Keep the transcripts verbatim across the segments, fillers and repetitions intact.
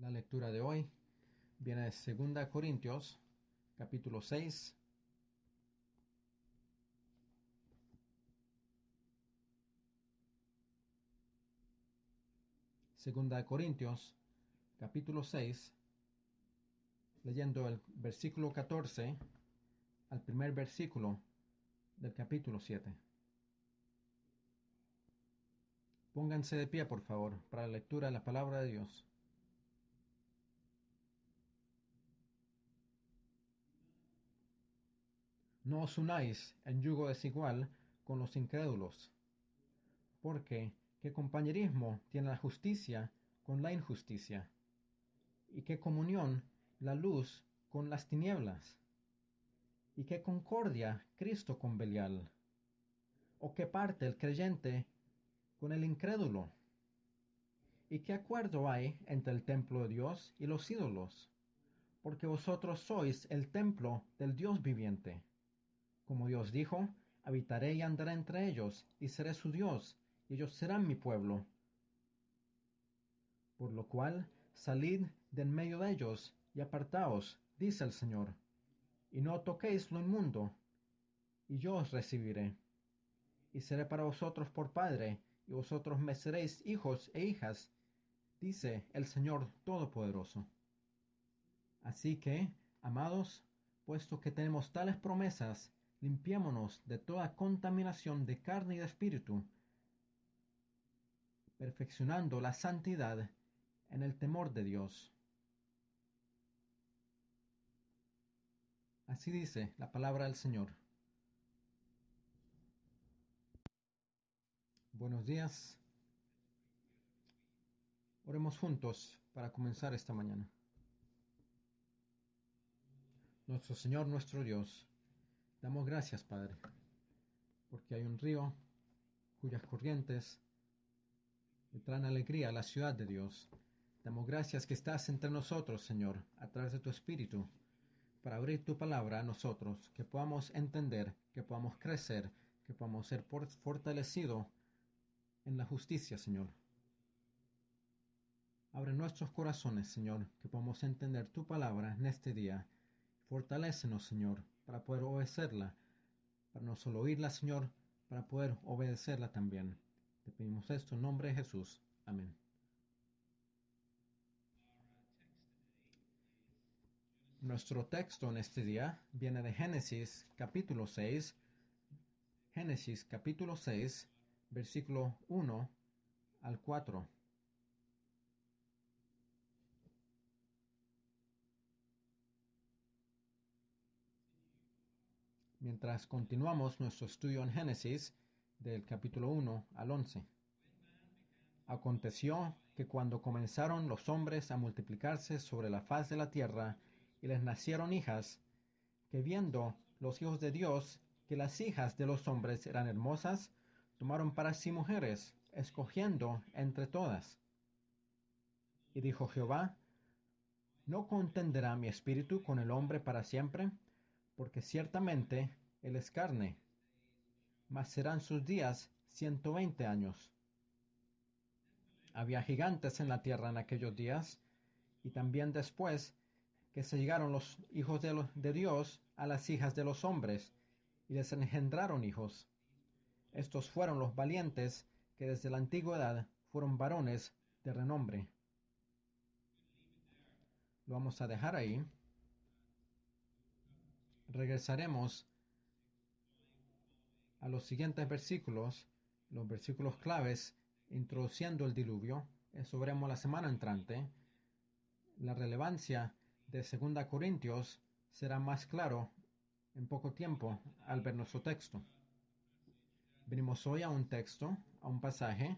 La lectura de hoy viene de Segunda Corintios, capítulo seis. Segunda de Corintios, capítulo seis, leyendo el versículo catorce al primer versículo del capítulo siete. Pónganse de pie, por favor, para la lectura de la palabra de Dios. No os unáis en yugo desigual con los incrédulos, porque ¿qué compañerismo tiene la justicia con la injusticia? ¿Y qué comunión la luz con las tinieblas? ¿Y qué concordia Cristo con Belial? ¿O qué parte el creyente con el incrédulo? ¿Y qué acuerdo hay entre el templo de Dios y los ídolos? Porque vosotros sois el templo del Dios viviente. Como Dios dijo, habitaré y andaré entre ellos, y seré su Dios, y ellos serán mi pueblo. Por lo cual, salid de en medio de ellos, y apartaos, dice el Señor, y no toquéis lo inmundo, y yo os recibiré. Y seré para vosotros por Padre, y vosotros me seréis hijos e hijas, dice el Señor Todopoderoso. Así que, amados, puesto que tenemos tales promesas, limpiémonos de toda contaminación de carne y de espíritu, perfeccionando la santidad en el temor de Dios. Así dice la palabra del Señor. Buenos días. Oremos juntos para comenzar esta mañana. Nuestro Señor, nuestro Dios, damos gracias, Padre, porque hay un río cuyas corrientes le traen alegría a la ciudad de Dios. Damos gracias que estás entre nosotros, Señor, a través de tu Espíritu, para abrir tu palabra a nosotros, que podamos entender, que podamos crecer, que podamos ser fortalecidos en la justicia, Señor. Abre nuestros corazones, Señor, que podamos entender tu palabra en este día. Fortalécenos, Señor, para poder obedecerla, para no solo oírla, Señor, para poder obedecerla también. Te pedimos esto en nombre de Jesús. Amén. Nuestro texto en este día viene de Génesis capítulo seis, Génesis capítulo seis, versículo uno al cuatro. Mientras continuamos nuestro estudio en Génesis, del capítulo uno al once. Aconteció que cuando comenzaron los hombres a multiplicarse sobre la faz de la tierra, y les nacieron hijas, que viendo los hijos de Dios que las hijas de los hombres eran hermosas, tomaron para sí mujeres, escogiendo entre todas. Y dijo Jehová: ¿No contenderá mi espíritu con el hombre para siempre? Porque ciertamente él es carne, mas serán sus días ciento veinte años. Había gigantes en la tierra en aquellos días, y también después que se llegaron los hijos de, lo, de Dios a las hijas de los hombres, y les engendraron hijos. Estos fueron los valientes que desde la antigüedad fueron varones de renombre. Lo vamos a dejar ahí. Regresaremos a los siguientes versículos, los versículos claves, introduciendo el diluvio. Eso veremos la semana entrante. La relevancia de Segunda Corintios será más claro en poco tiempo al ver nuestro texto. Venimos hoy a un texto, a un pasaje,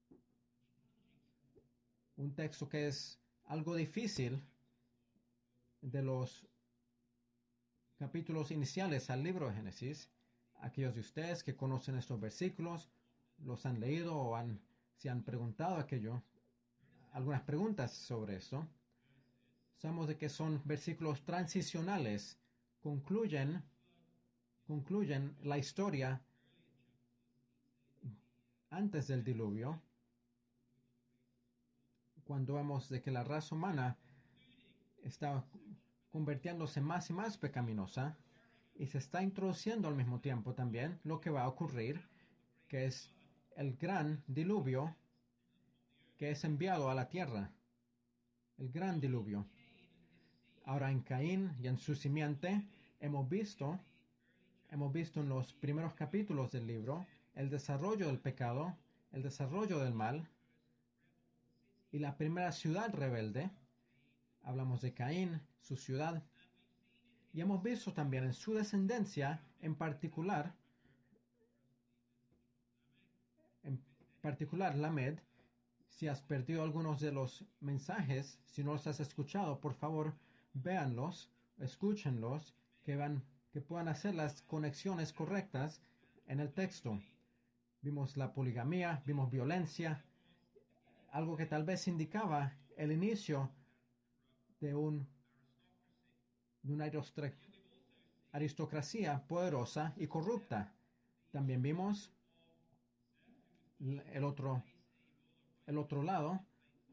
un texto que es algo difícil de los capítulos iniciales al libro de Génesis. Aquellos de ustedes que conocen estos versículos, los han leído o han, se han preguntado aquello, algunas preguntas sobre eso. Sabemos de que son versículos transicionales, concluyen, concluyen la historia antes del diluvio, cuando vemos de que la raza humana está convirtiéndose más y más pecaminosa y se está introduciendo al mismo tiempo también lo que va a ocurrir, que es el gran diluvio que es enviado a la tierra. El gran diluvio. Ahora en Caín y en su simiente hemos visto, hemos visto en los primeros capítulos del libro el desarrollo del pecado, el desarrollo del mal y la primera ciudad rebelde. Hablamos de Caín, su ciudad, y hemos visto también en su descendencia, en particular, en particular Lamed. Si has perdido algunos de los mensajes, si no los has escuchado, por favor, véanlos, escúchenlos, que van, que puedan hacer las conexiones correctas en el texto. Vimos la poligamía, vimos violencia, algo que tal vez indicaba el inicio de, un, de una aristocracia poderosa y corrupta. También vimos el otro, el otro lado.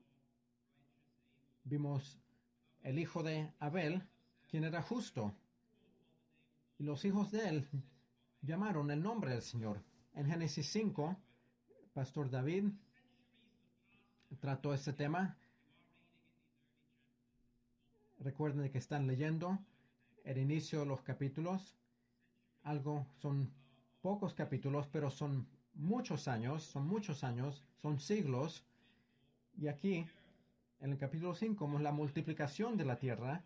Vimos el hijo de Abel, quien era justo. Y los hijos de él llamaron el nombre del Señor. En Génesis cinco, Pastor David trató este tema. Recuerden que están leyendo el inicio de los capítulos. Algo, son pocos capítulos, pero son muchos años, son muchos años, son siglos. Y aquí, en el capítulo cinco, vemos la multiplicación de la tierra.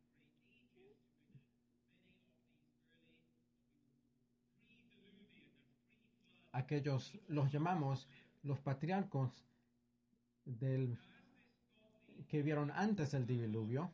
Aquellos los llamamos los patriarcos del, que vivieron antes del diluvio.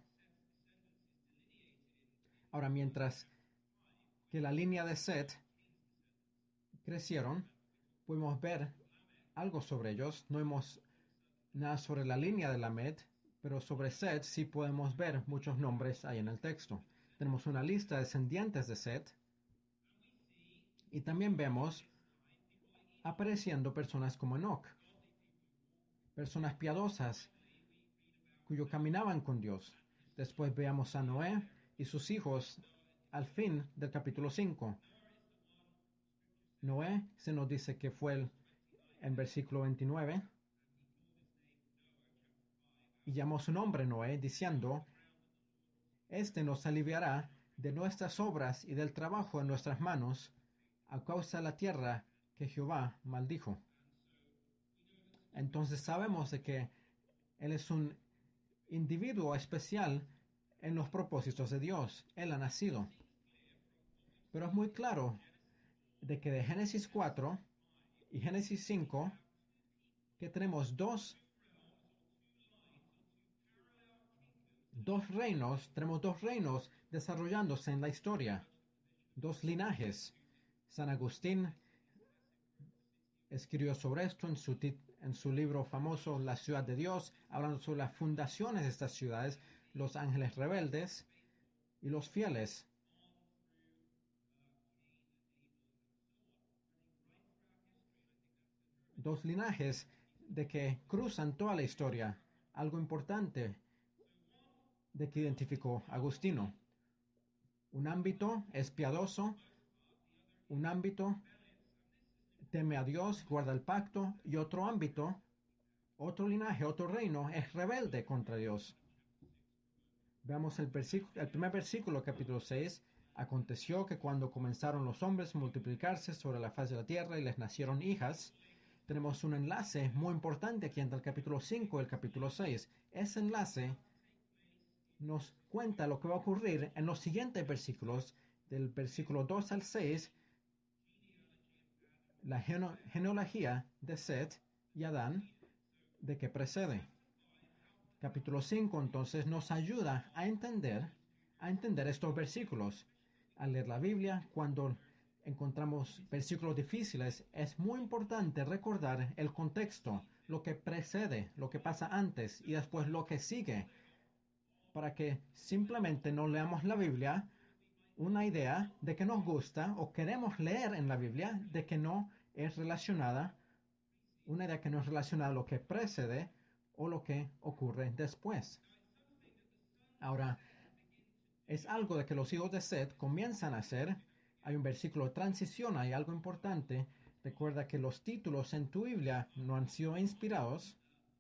Ahora, mientras que la línea de Set crecieron, pudimos ver algo sobre ellos. No vemos nada sobre la línea de Lamed, pero sobre Set sí podemos ver muchos nombres ahí en el texto. Tenemos una lista de descendientes de Set y también vemos apareciendo personas como Enoch, personas piadosas cuyo caminaban con Dios. Después veamos a Noé y sus hijos al fin del capítulo cinco. Noé se nos dice que fue el, en versículo veintinueve, y llamó su nombre Noé, diciendo: Este nos aliviará de nuestras obras y del trabajo de nuestras manos, a causa de la tierra que Jehová maldijo. Entonces sabemos de que él es un individuo especial en los propósitos de Dios. Él ha nacido. Pero es muy claro de que de Génesis cuatro y Génesis cinco, que tenemos dos, dos reinos, tenemos dos reinos desarrollándose en la historia, dos linajes. San Agustín escribió sobre esto en su, en su libro famoso La ciudad de Dios, hablando sobre las fundaciones de estas ciudades, los ángeles rebeldes y los fieles. Dos linajes de que cruzan toda la historia. Algo importante de que identificó Agustino. Un ámbito es piadoso, un ámbito teme a Dios, guarda el pacto, y otro ámbito, otro linaje, otro reino, es rebelde contra Dios. Veamos el, el primer versículo, capítulo seis. Aconteció que cuando comenzaron los hombres a multiplicarse sobre la faz de la tierra y les nacieron hijas, tenemos un enlace muy importante aquí entre el capítulo cinco y el capítulo seis. Ese enlace nos cuenta lo que va a ocurrir en los siguientes versículos, del versículo dos al seis, la geno genealogía de Set y Adán, de que precede. Capítulo cinco entonces nos ayuda a entender, a entender estos versículos. Al leer la Biblia, cuando encontramos versículos difíciles, es muy importante recordar el contexto, lo que precede, lo que pasa antes y después lo que sigue, para que simplemente no leamos la Biblia una idea de que nos gusta o queremos leer en la Biblia de que no es relacionada, una idea que no es relacionada a lo que precede o lo que ocurre después. Ahora, es algo de que los hijos de Seth comienzan a hacer. Hay un versículo de transición, hay algo importante. Recuerda que los títulos en tu Biblia no han sido inspirados.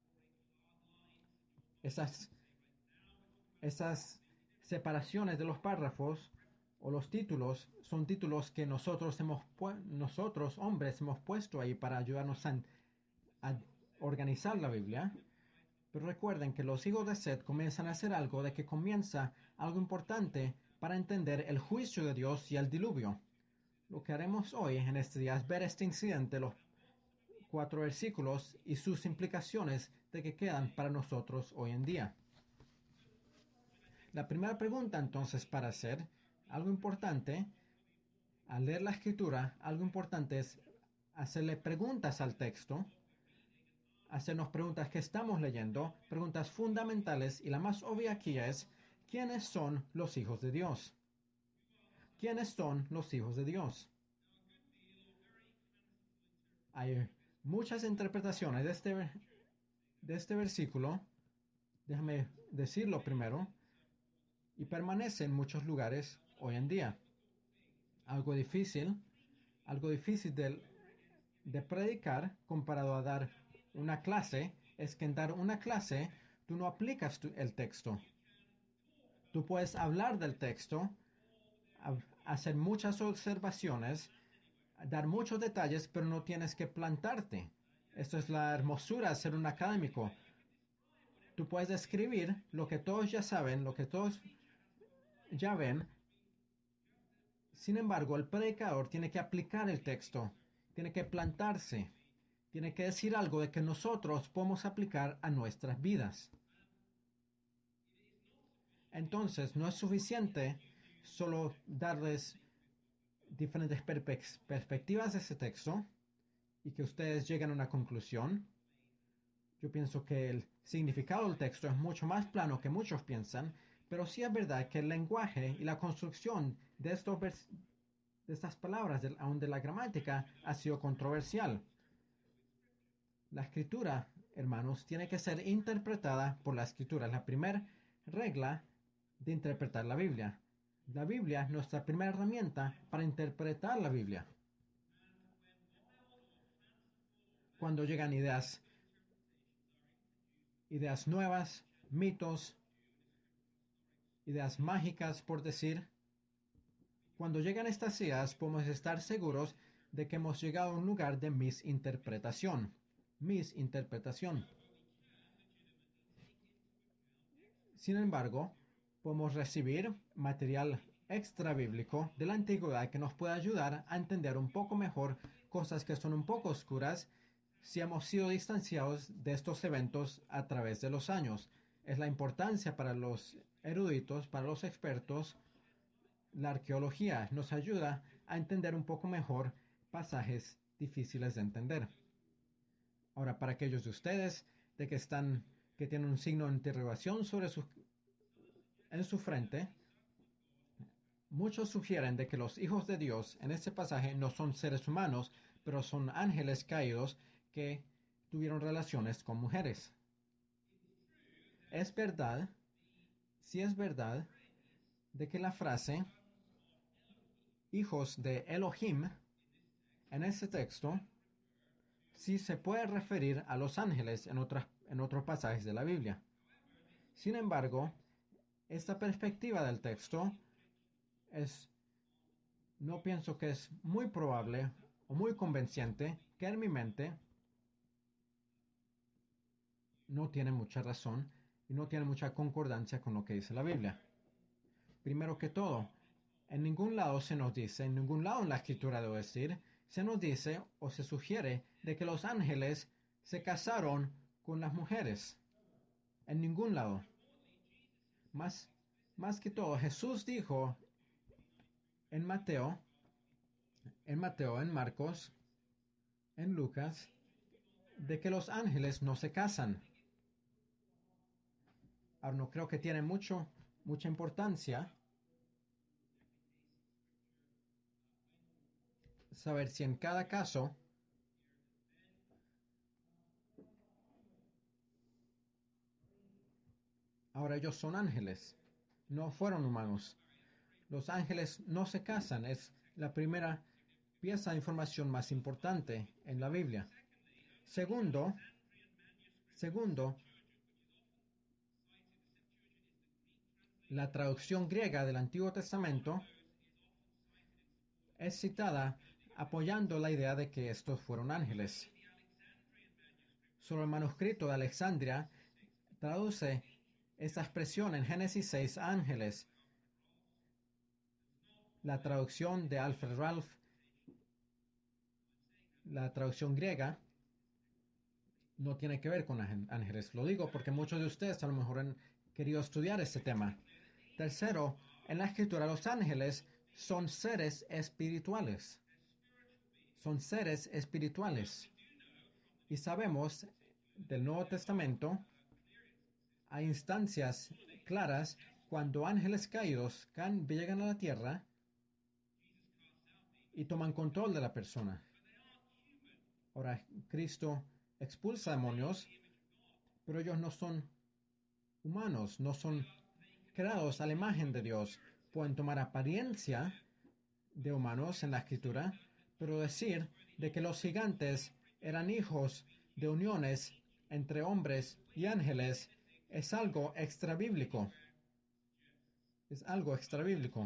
Esas, esas separaciones de los párrafos o los títulos son títulos que nosotros hemos nosotros hombres hemos puesto ahí para ayudarnos a, a organizar la Biblia. Pero recuerden que los hijos de Seth comienzan a hacer algo de que comienza algo importante para entender el juicio de Dios y el diluvio. Lo que haremos hoy en este día es ver este incidente, los cuatro versículos y sus implicaciones de que quedan para nosotros hoy en día. La primera pregunta entonces para hacer algo importante, al leer la escritura, algo importante es hacerle preguntas al texto, hacernos preguntas que estamos leyendo, preguntas fundamentales, y la más obvia aquí es, ¿quiénes son los hijos de Dios? ¿Quiénes son los hijos de Dios? Hay muchas interpretaciones de este, de este versículo, déjame decirlo primero, y permanece en muchos lugares hoy en día. Algo difícil, algo difícil de, de predicar comparado a dar una clase, es que en dar una clase tú no aplicas tu, el texto. Tú puedes hablar del texto, hacer muchas observaciones, dar muchos detalles, pero no tienes que plantarte. Esto es la hermosura de ser un académico. Tú puedes escribir lo que todos ya saben, lo que todos ya ven. Sin embargo, el predicador tiene que aplicar el texto, tiene que plantarse, tiene que decir algo de que nosotros podemos aplicar a nuestras vidas. Entonces, no es suficiente solo darles diferentes perpe- perspectivas de ese texto y que ustedes lleguen a una conclusión. Yo pienso que el significado del texto es mucho más plano que muchos piensan, pero sí es verdad que el lenguaje y la construcción de, estos vers- de estas palabras, de, aún de la gramática, ha sido controversial. La escritura, hermanos, tiene que ser interpretada por la escritura. Es la primera regla de interpretar la Biblia. La Biblia es nuestra primera herramienta para interpretar la Biblia. Cuando llegan ideas, ideas nuevas, mitos, ideas mágicas, por decir, cuando llegan estas ideas podemos estar seguros de que hemos llegado a un lugar de misinterpretación. Misinterpretación. Sin embargo, podemos recibir material extra bíblico de la antigüedad que nos puede ayudar a entender un poco mejor cosas que son un poco oscuras si hemos sido distanciados de estos eventos a través de los años. Es la importancia para los eruditos, para los expertos. La arqueología nos ayuda a entender un poco mejor pasajes difíciles de entender. Ahora, para aquellos de ustedes de que están que tienen un signo de interrogación sobre su en su frente, muchos sugieren de que los hijos de Dios en este pasaje no son seres humanos, pero son ángeles caídos que tuvieron relaciones con mujeres. Es verdad, sí es verdad, de que la frase hijos de Elohim en este texto sí se puede referir a los ángeles en, otras, en otros pasajes de la Biblia. Sin embargo, esta perspectiva del texto es, no pienso que es muy probable o muy convenciente, que en mi mente no tiene mucha razón y no tiene mucha concordancia con lo que dice la Biblia. Primero que todo, en ningún lado se nos dice, en ningún lado en la escritura debo decir, se nos dice o se sugiere de que los ángeles se casaron con las mujeres. En ningún lado. Más, más que todo, Jesús dijo en Mateo, en Mateo, en Marcos, en Lucas, de que los ángeles no se casan. Ahora no creo que tiene mucho, mucha importancia saber si en cada caso Ahora ellos son ángeles, no fueron humanos. Los ángeles no se casan, es la primera pieza de información más importante en la Biblia. Segundo, segundo, la traducción griega del Antiguo Testamento es citada apoyando la idea de que estos fueron ángeles. Solo el manuscrito de Alejandría traduce esta expresión en Génesis seis, ángeles. La traducción de Alfred Ralph, la traducción griega, no tiene que ver con ángeles. Lo digo porque muchos de ustedes a lo mejor han querido estudiar este tema. Tercero, en la escritura los ángeles son seres espirituales. Son seres espirituales. Y sabemos del Nuevo Testamento, hay instancias claras cuando ángeles caídos can, llegan a la tierra y toman control de la persona. Ahora, Cristo expulsa demonios, pero ellos no son humanos, no son creados a la imagen de Dios. Pueden tomar apariencia de humanos en la Escritura, pero decir de que los gigantes eran hijos de uniones entre hombres y ángeles es algo extrabíblico. Es algo extrabíblico.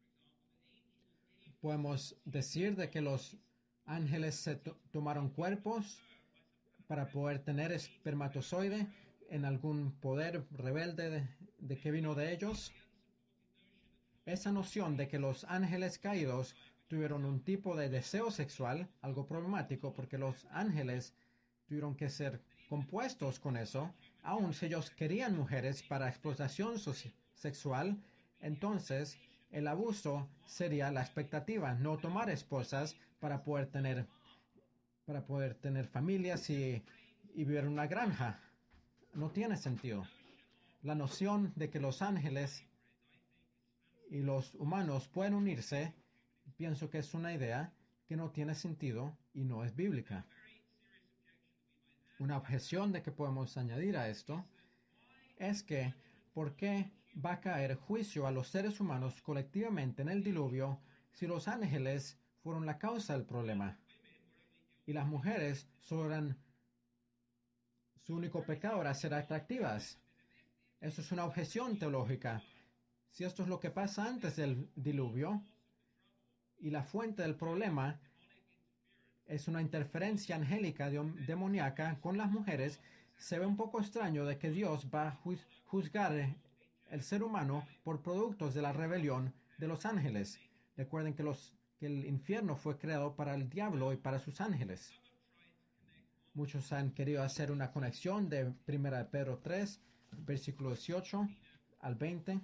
Podemos decir de que los ángeles se to- tomaron cuerpos para poder tener espermatozoide en algún poder rebelde de, de que vino de ellos. Esa noción de que los ángeles caídos tuvieron un tipo de deseo sexual, algo problemático, porque los ángeles tuvieron que ser compuestos con eso, aun si ellos querían mujeres para explotación soci- sexual, entonces el abuso sería la expectativa, no tomar esposas para poder tener, para poder tener familias y, y vivir en una granja. No tiene sentido. La noción de que los ángeles y los humanos pueden unirse, pienso que es una idea que no tiene sentido y no es bíblica. Una objeción de que podemos añadir a esto es que, ¿por qué va a caer juicio a los seres humanos colectivamente en el diluvio si los ángeles fueron la causa del problema? Y las mujeres solo eran, su único pecado era ser atractivas. Eso es una objeción teológica. Si esto es lo que pasa antes del diluvio y la fuente del problema es una interferencia angélica demoníaca con las mujeres, se ve un poco extraño de que Dios va a juzgar el ser humano por productos de la rebelión de los ángeles. Recuerden que, los, que el infierno fue creado para el diablo y para sus ángeles. Muchos han querido hacer una conexión de primera de Pedro tres, versículo dieciocho al veinte.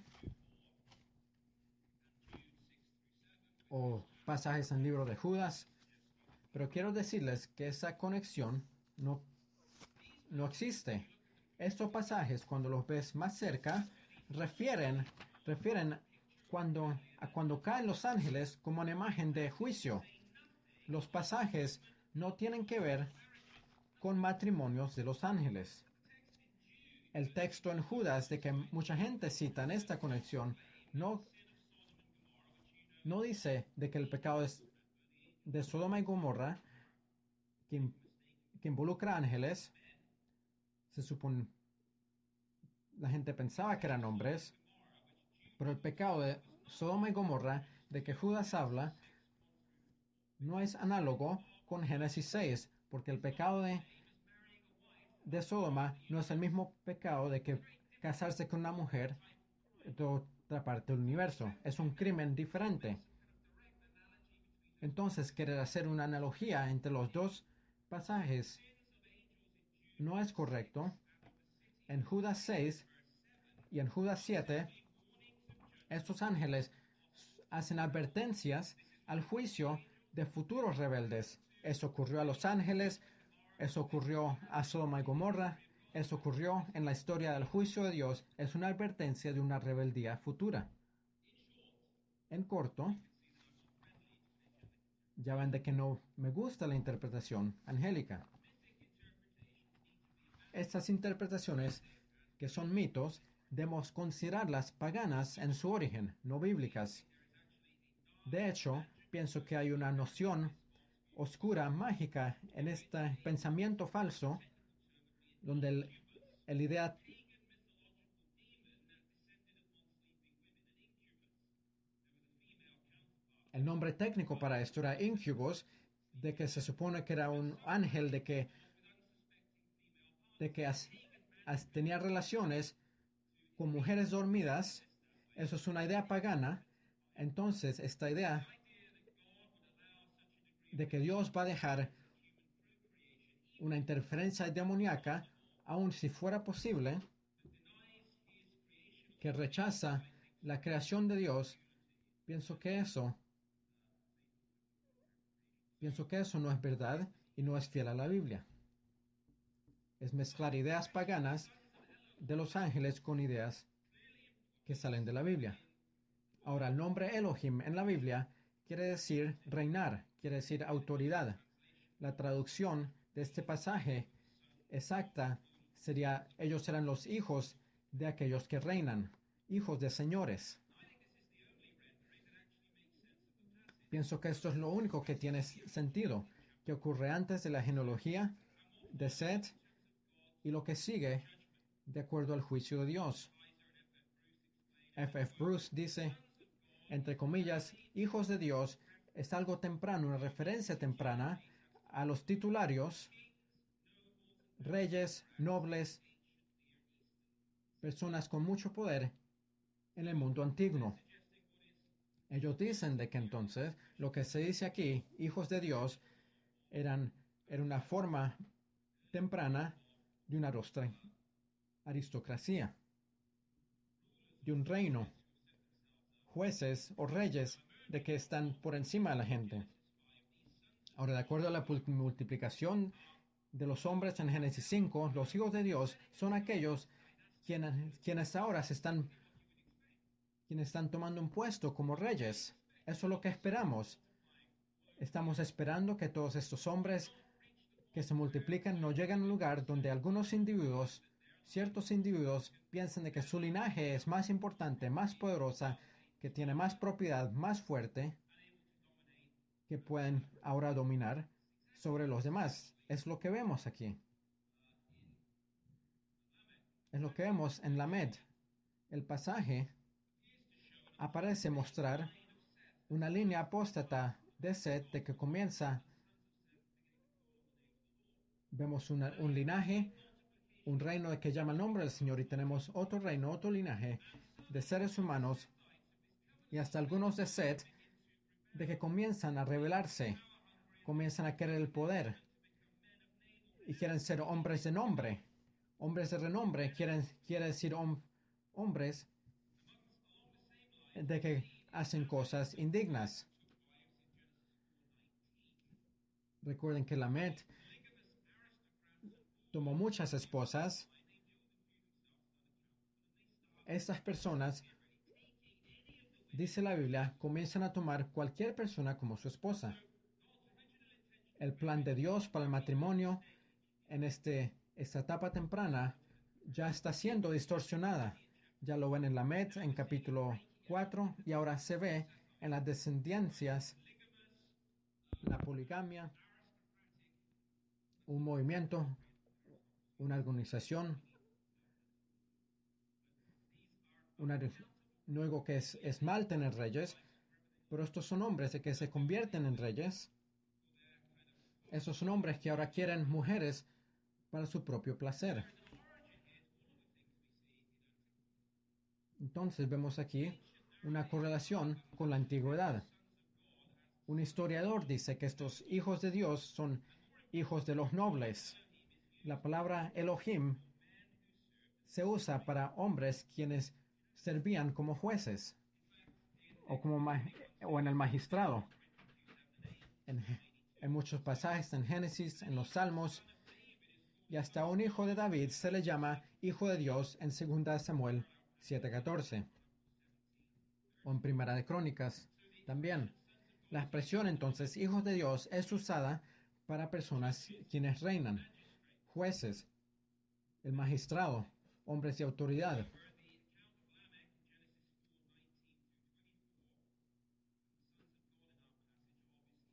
O pasajes en el libro de Judas. Pero quiero decirles que esa conexión no, no existe. Estos pasajes, cuando los ves más cerca, refieren, refieren cuando, a cuando caen los ángeles como una imagen de juicio. Los pasajes no tienen que ver con matrimonios de los ángeles. El texto en Judas de que mucha gente cita en esta conexión no, no dice de que el pecado es de Sodoma y Gomorra, que, que involucra ángeles. Se supone, la gente pensaba que eran hombres, pero el pecado de Sodoma y Gomorra, de que Judas habla, no es análogo con Génesis seis, porque el pecado de, de Sodoma no es el mismo pecado de que casarse con una mujer de otra parte del universo. Es un crimen diferente. Entonces, querer hacer una analogía entre los dos pasajes no es correcto. En Judas seis y en Judas siete, estos ángeles hacen advertencias al juicio de futuros rebeldes. Eso ocurrió a los ángeles, eso ocurrió a Sodoma y Gomorra, eso ocurrió en la historia del juicio de Dios. Es una advertencia de una rebeldía futura. En corto, ya ven de que no me gusta la interpretación angélica. Estas interpretaciones, que son mitos, debemos considerarlas paganas en su origen, no bíblicas. De hecho, pienso que hay una noción oscura, mágica, en este pensamiento falso, donde el, el idea el nombre técnico para esto era incubus, de que se supone que era un ángel de que de que as, as, tenía relaciones con mujeres dormidas. Eso es una idea pagana. Entonces, esta idea de que Dios va a dejar una interferencia demoníaca, aun si fuera posible, que rechaza la creación de Dios, pienso que eso, pienso que eso no es verdad y no es fiel a la Biblia. Es mezclar ideas paganas de los ángeles con ideas que salen de la Biblia. Ahora, el nombre Elohim en la Biblia quiere decir reinar, quiere decir autoridad. La traducción de este pasaje exacta sería: ellos eran los hijos de aquellos que reinan, hijos de señores. Pienso que esto es lo único que tiene sentido, que ocurre antes de la genealogía de Seth y lo que sigue de acuerdo al juicio de Dios. F F Bruce dice, entre comillas, hijos de Dios es algo temprano, una referencia temprana a los titularios, reyes, nobles, personas con mucho poder en el mundo antiguo. Ellos dicen de que entonces lo que se dice aquí, hijos de Dios, eran, era una forma temprana de una aristocracia, de un reino, jueces o reyes de que están por encima de la gente. Ahora, de acuerdo a la multiplicación de los hombres en Génesis cinco, los hijos de Dios son aquellos quienes, quienes ahora se están, quienes están tomando un puesto como reyes. Eso es lo que esperamos. Estamos esperando que todos estos hombres que se multiplican no lleguen a un lugar donde algunos individuos, ciertos individuos, piensen de que su linaje es más importante, más poderosa, que tiene más propiedad, más fuerte, que pueden ahora dominar sobre los demás. Es lo que vemos aquí. Es lo que vemos en Lamed. El pasaje aparece mostrar una línea apóstata de Seth de que comienza. Vemos una, un linaje, un reino que llama el nombre del Señor, y tenemos otro reino, otro linaje de seres humanos y hasta algunos de Seth de que comienzan a rebelarse, comienzan a querer el poder y quieren ser hombres de nombre. Hombres de renombre quieren, quiere decir hom, hombres de que hacen cosas indignas. Recuerden que Lamed tomó muchas esposas. Estas personas, dice la Biblia, comienzan a tomar cualquier persona como su esposa. El plan de Dios para el matrimonio en este, esta etapa temprana ya está siendo distorsionada. Ya lo ven en Lamed en capítulo cuatro y ahora se ve en las descendencias, la poligamia, un movimiento, una organización, una, no digo que es, es mal tener reyes, pero estos son hombres de que se convierten en reyes. Esos son hombres que ahora quieren mujeres para su propio placer. Entonces vemos aquí una correlación con la antigüedad. Un historiador dice que estos hijos de Dios son hijos de los nobles. La palabra Elohim se usa para hombres quienes servían como jueces o, como o en el magistrado. En, en muchos pasajes en Génesis, en los Salmos, y hasta un hijo de David se le llama hijo de Dios en segunda Samuel siete catorce. O en Primera de Crónicas también. La expresión entonces hijos de Dios es usada para personas quienes reinan, jueces, el magistrado, hombres de autoridad.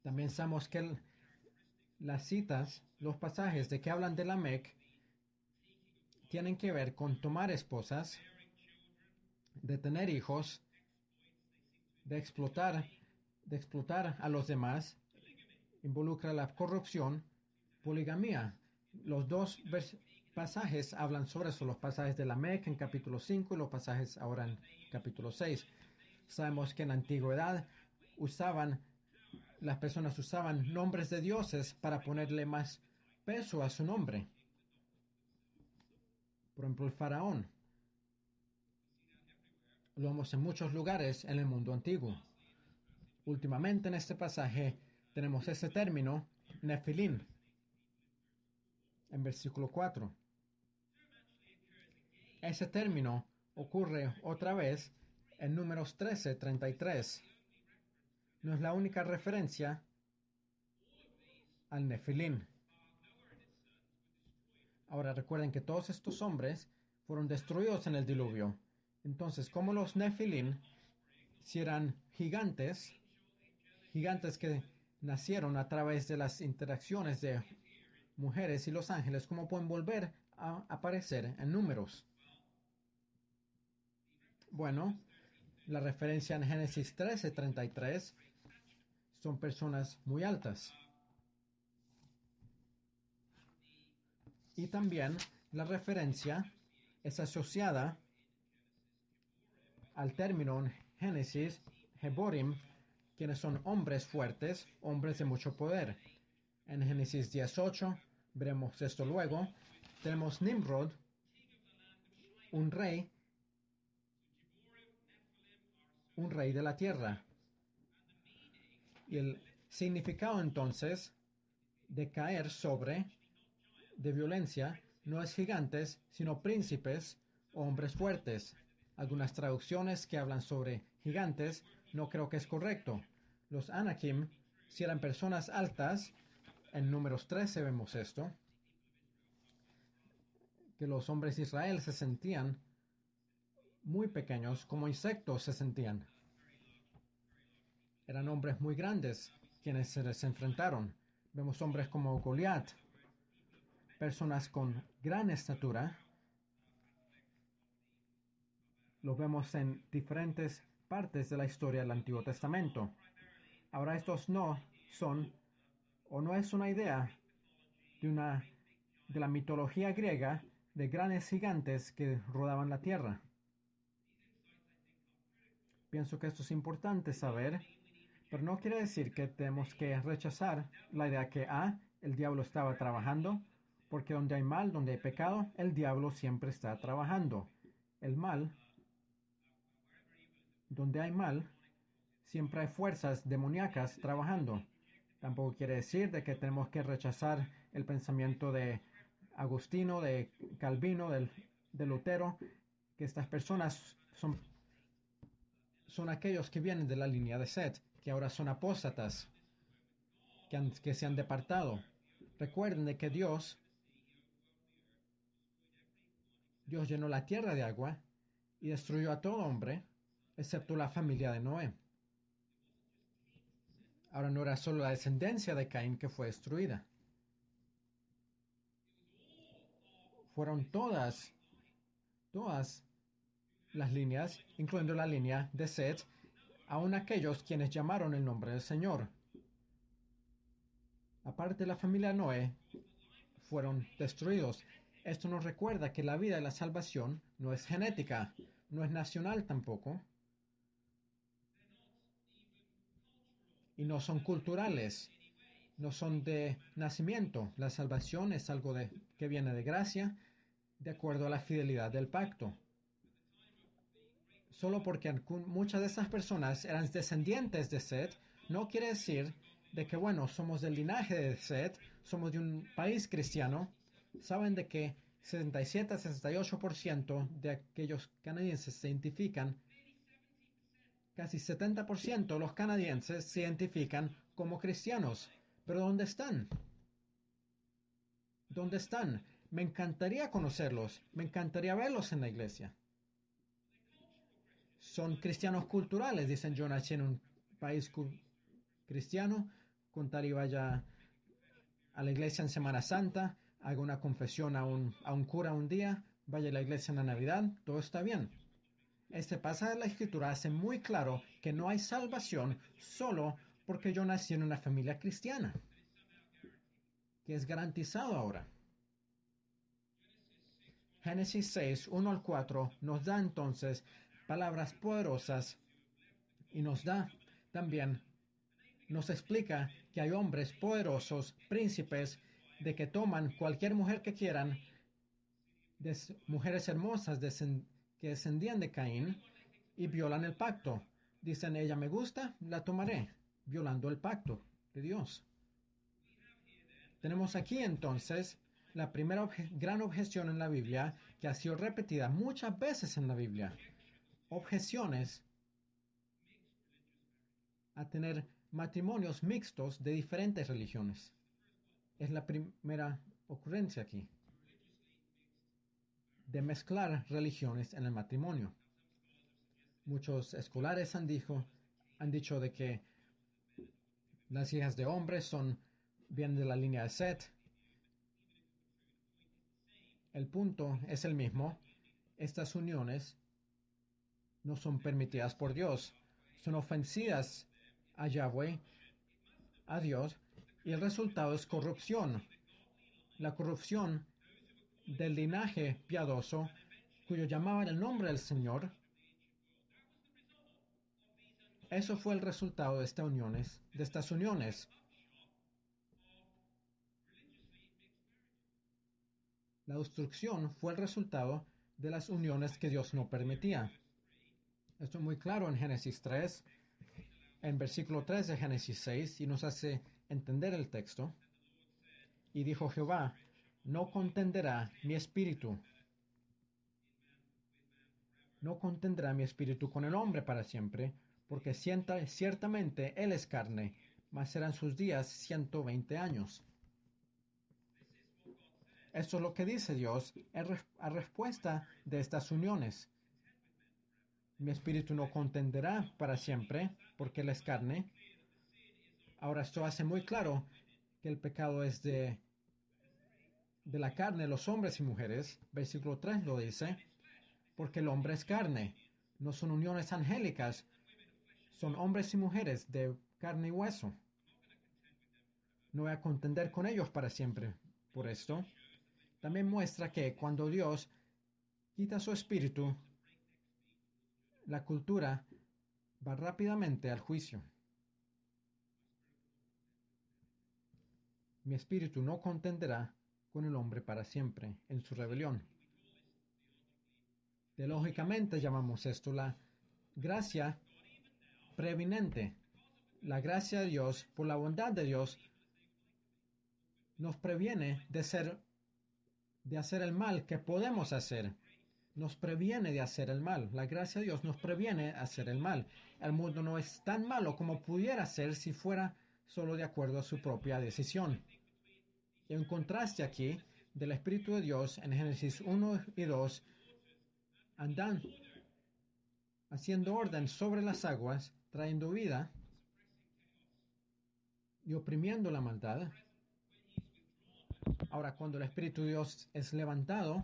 También sabemos que el, las citas, los pasajes de que hablan de Lamec, tienen que ver con tomar esposas, de tener hijos, de explotar, de explotar a los demás, involucra la corrupción, poligamía. Los dos pasajes hablan sobre eso, los pasajes de Lamec en capítulo cinco y los pasajes ahora en capítulo seis. Sabemos que en la antigüedad usaban, las personas usaban nombres de dioses para ponerle más peso a su nombre. Por ejemplo, el faraón. Lo vemos en muchos lugares en el mundo antiguo. Últimamente en este pasaje tenemos ese término, Nefilim, en versículo cuatro. Ese término ocurre otra vez en Números trece, treinta y tres. No es la única referencia al Nefilim. Ahora recuerden que todos estos hombres fueron destruidos en el diluvio. Entonces, como los Nefilim, si eran gigantes, gigantes que nacieron a través de las interacciones de mujeres y los ángeles, ¿cómo pueden volver a aparecer en Números? Bueno, la referencia en Génesis trece, treinta y tres son personas muy altas. Y también la referencia es asociada al término en Génesis, Heborim, quienes son hombres fuertes, hombres de mucho poder. En Génesis dieciocho, veremos esto luego, tenemos Nimrod, un rey, un rey de la tierra. Y el significado entonces de caer sobre, de violencia, no es gigantes, sino príncipes o hombres fuertes. Algunas traducciones que hablan sobre gigantes no creo que es correcto. Los Anakim, si eran personas altas, en Números trece vemos esto, que los hombres de Israel se sentían muy pequeños, como insectos se sentían. Eran hombres muy grandes quienes se les enfrentaron. Vemos hombres como Goliat, personas con gran estatura. Los vemos en diferentes partes de la historia del Antiguo Testamento. Ahora estos no son, o no es una idea de una de la mitología griega de grandes gigantes que rodaban la tierra. Pienso que esto es importante saber, pero no quiere decir que tenemos que rechazar la idea que ah, el diablo estaba trabajando, porque donde hay mal, donde hay pecado, el diablo siempre está trabajando. El mal, donde hay mal, siempre hay fuerzas demoníacas trabajando. Tampoco quiere decir de que tenemos que rechazar el pensamiento de Agustino, de Calvino, del, de Lutero, que estas personas son, son aquellos que vienen de la línea de Set, que ahora son apóstatas, que, han, que se han departado. Recuerden de que Dios, Dios llenó la tierra de agua y destruyó a todo hombre, excepto la familia de Noé. Ahora no era solo la descendencia de Caín que fue destruida. Fueron todas, todas las líneas, incluyendo la línea de Set, aun aquellos quienes llamaron el nombre del Señor. Aparte de la familia Noé, fueron destruidos. Esto nos recuerda que la vida y la salvación no es genética, no es nacional tampoco, y no son culturales, no son de nacimiento. La salvación es algo de, que viene de gracia, de acuerdo a la fidelidad del pacto. Solo porque muchas de esas personas eran descendientes de Set, no quiere decir de que, bueno, somos del linaje de Set, somos de un país cristiano. Saben de que sesenta y siete a sesenta y ocho por ciento de aquellos canadienses se identifican, casi setenta por ciento de los canadienses se identifican como cristianos. ¿Pero dónde están? ¿Dónde están? Me encantaría conocerlos, me encantaría verlos en la iglesia. Son cristianos culturales, dicen yo nací en un país cristiano, contar y vaya a la iglesia en Semana Santa, haga una confesión a un, a un cura un día, vaya a la iglesia en la Navidad, todo está bien. Este pasaje de la Escritura hace muy claro que no hay salvación solo porque yo nací en una familia cristiana, que es garantizado ahora. Génesis seis, uno al cuatro nos da entonces palabras poderosas y nos da también, nos explica que hay hombres poderosos, príncipes, de que toman cualquier mujer que quieran, de mujeres hermosas descend que descendían de Caín y violan el pacto. Dicen, ella me gusta, la tomaré, violando el pacto de Dios. Tenemos aquí entonces la primera obje gran objeción en la Biblia que ha sido repetida muchas veces en la Biblia. Objeciones a tener matrimonios mixtos de diferentes religiones. Es la primera ocurrencia aquí de mezclar religiones en el matrimonio. Muchos escolares han, dicho, han dicho de que las hijas de hombres son vienen de la línea de Set. El punto es el mismo. Estas uniones no son permitidas por Dios. Son ofensivas a Yahweh, a Dios, y el resultado es corrupción. La corrupción del linaje piadoso, cuyo llamaban el nombre del Señor. Eso fue el resultado de estas uniones, de estas uniones. La destrucción fue el resultado de las uniones que Dios no permitía. Esto es muy claro en Génesis tres, en versículo tres de Génesis seis, y nos hace entender el texto. Y dijo Jehová, no contenderá mi espíritu. No contendrá mi espíritu con el hombre para siempre, porque sienta, ciertamente él es carne, mas serán sus días ciento veinte años. Esto es lo que dice Dios a respuesta de estas uniones. Mi espíritu no contenderá para siempre, porque él es carne. Ahora esto hace muy claro que el pecado es de, de la carne, los hombres y mujeres. Versículo tres lo dice, porque el hombre es carne. No son uniones angélicas, son hombres y mujeres de carne y hueso. No voy a contender con ellos para siempre. Por esto, también muestra que cuando Dios quita su espíritu, la cultura va rápidamente al juicio. Mi espíritu no contenderá con el hombre para siempre en su rebelión. Teológicamente llamamos esto la gracia preeminente. La gracia de Dios, por la bondad de Dios, nos previene de ser, de hacer el mal que podemos hacer. Nos previene de hacer el mal. La gracia de Dios nos previene de hacer el mal. El mundo no es tan malo como pudiera ser si fuera solo de acuerdo a su propia decisión. Y en contraste aquí del Espíritu de Dios en Génesis uno y dos, andan haciendo orden sobre las aguas, trayendo vida y oprimiendo la maldad. Ahora, cuando el Espíritu de Dios es levantado,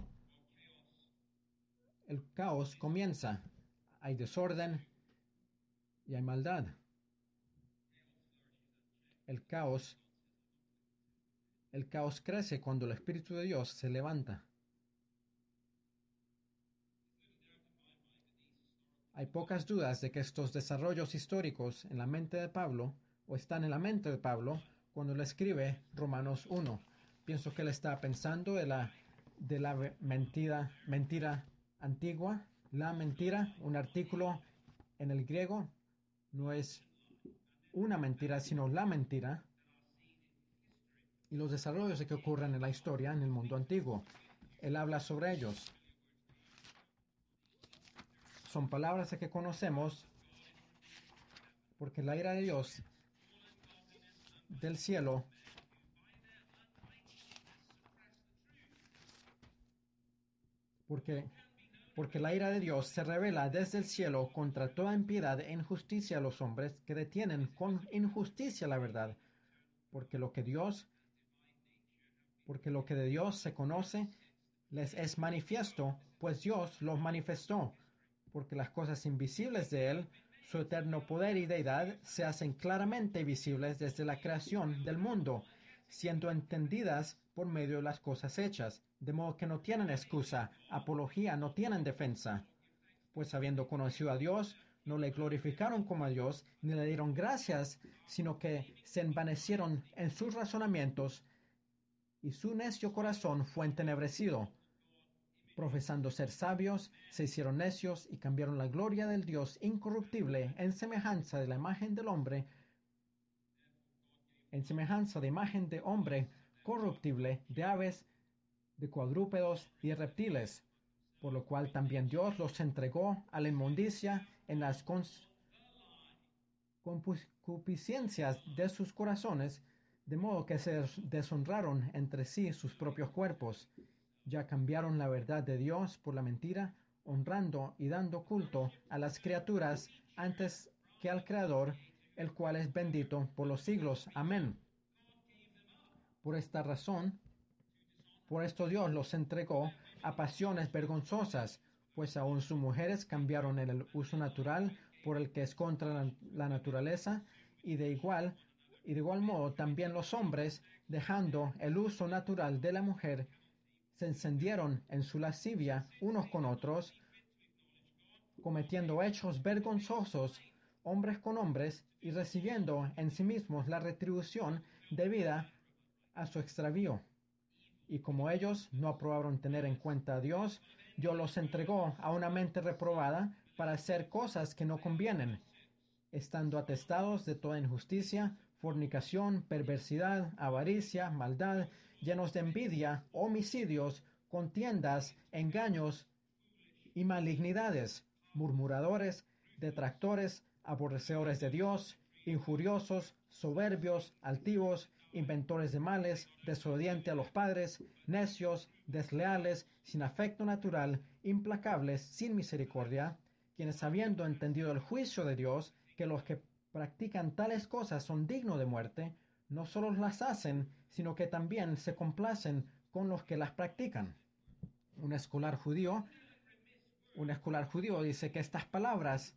el caos comienza. Hay desorden y hay maldad. El caos, el caos crece cuando el Espíritu de Dios se levanta. Hay pocas dudas de que estos desarrollos históricos en la mente de Pablo, o están en la mente de Pablo, cuando le escribe Romanos uno. Pienso que él está pensando de la, de la mentira, mentira antigua, la mentira, un artículo en el griego, no es una mentira, sino la mentira, y los desarrollos que ocurren en la historia en el mundo antiguo. Él habla sobre ellos. Son palabras que conocemos porque la ira de Dios del cielo porque, porque la ira de Dios se revela desde el cielo contra toda impiedad e injusticia a los hombres que detienen con injusticia la verdad. porque lo que Dios, porque lo que de Dios se conoce les es manifiesto, pues Dios los manifestó, porque las cosas invisibles de Él, su eterno poder y deidad, se hacen claramente visibles desde la creación del mundo, siendo entendidas por medio de las cosas hechas, de modo que no tienen excusa, apología, no tienen defensa. Pues habiendo conocido a Dios, no le glorificaron como a Dios, ni le dieron gracias, sino que se envanecieron en sus razonamientos, y su necio corazón fue entenebrecido. Profesando ser sabios, se hicieron necios y cambiaron la gloria del Dios incorruptible en semejanza de la imagen del hombre, en semejanza de imagen de hombre corruptible, de aves, de cuadrúpedos y de reptiles, por lo cual también Dios los entregó a la inmundicia en las concupiscencias de sus corazones, de modo que se deshonraron entre sí sus propios cuerpos. Ya cambiaron la verdad de Dios por la mentira, honrando y dando culto a las criaturas antes que al Creador, el cual es bendito por los siglos. Amén. Por esta razón, por esto Dios los entregó a pasiones vergonzosas, pues aun sus mujeres cambiaron el uso natural por el que es contra la naturaleza, y de igual y de igual modo también los hombres, dejando el uso natural de la mujer, se encendieron en su lascivia unos con otros, cometiendo hechos vergonzosos hombres con hombres y recibiendo en sí mismos la retribución debida a su extravío. Y como ellos no aprobaron tener en cuenta a Dios, Dios los entregó a una mente reprobada para hacer cosas que no convienen, estando atestados de toda injusticia, fornicación, perversidad, avaricia, maldad, llenos de envidia, homicidios, contiendas, engaños y malignidades, murmuradores, detractores, aborrecedores de Dios, injuriosos, soberbios, altivos, inventores de males, desobedientes a los padres, necios, desleales, sin afecto natural, implacables, sin misericordia, quienes habiendo entendido el juicio de Dios, que los que practican tales cosas son dignos de muerte, no solo las hacen, sino que también se complacen con los que las practican. Un escolar judío, un escolar judío dice que estas palabras